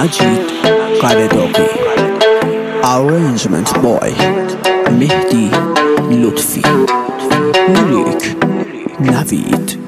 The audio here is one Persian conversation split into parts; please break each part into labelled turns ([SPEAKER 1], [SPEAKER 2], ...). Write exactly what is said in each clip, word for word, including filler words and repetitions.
[SPEAKER 1] مجید قرداقی. Arrangement boy مهدی لطفی. مولیک نوید.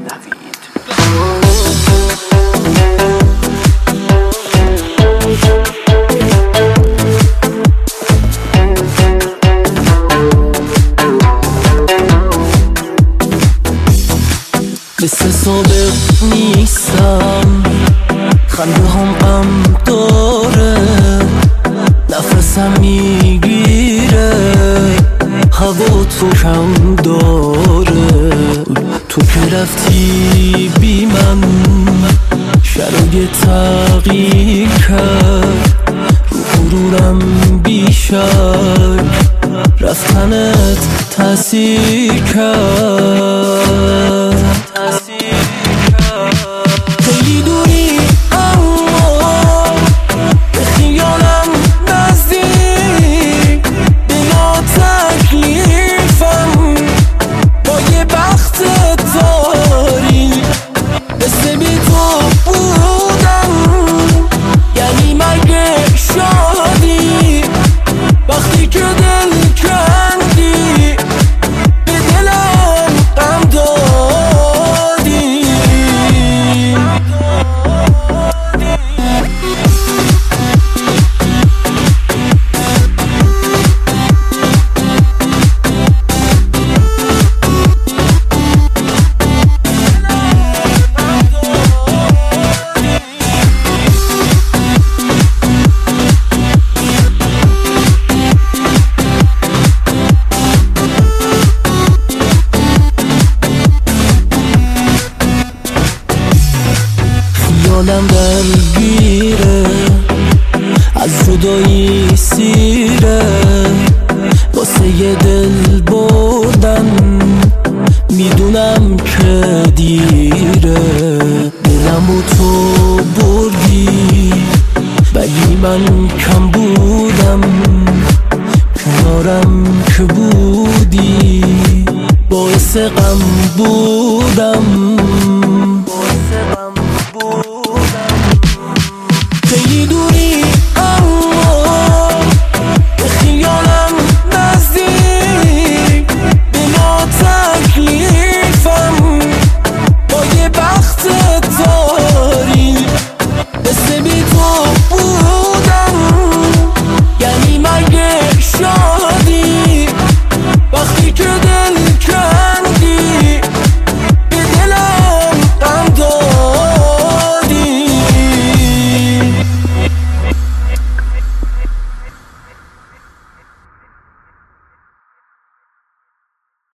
[SPEAKER 2] مثل سابق نیستم، خنده هم غم داره، نفسم میگیره، هوا تو کم داره. تو که رفتی بی من، شرایط تغییر کرد، رو غرورم بیشک رفتنت تأثیر کرد. خیلی دوری اما به خیالم نزدیک، بلا تکلیفم با یه بخت تاریک. مثل بی تو بودم یعنی مگه شادی، وقتی که دل کندی به دلم غم دادی. خیالم درگیره، از جدایی سیره، واسه یه دل بردن میدونم که دیره. دلمو تو بردی ولی من کم بودم، کنارم که بودی باعث غم بودم. خیلی دوری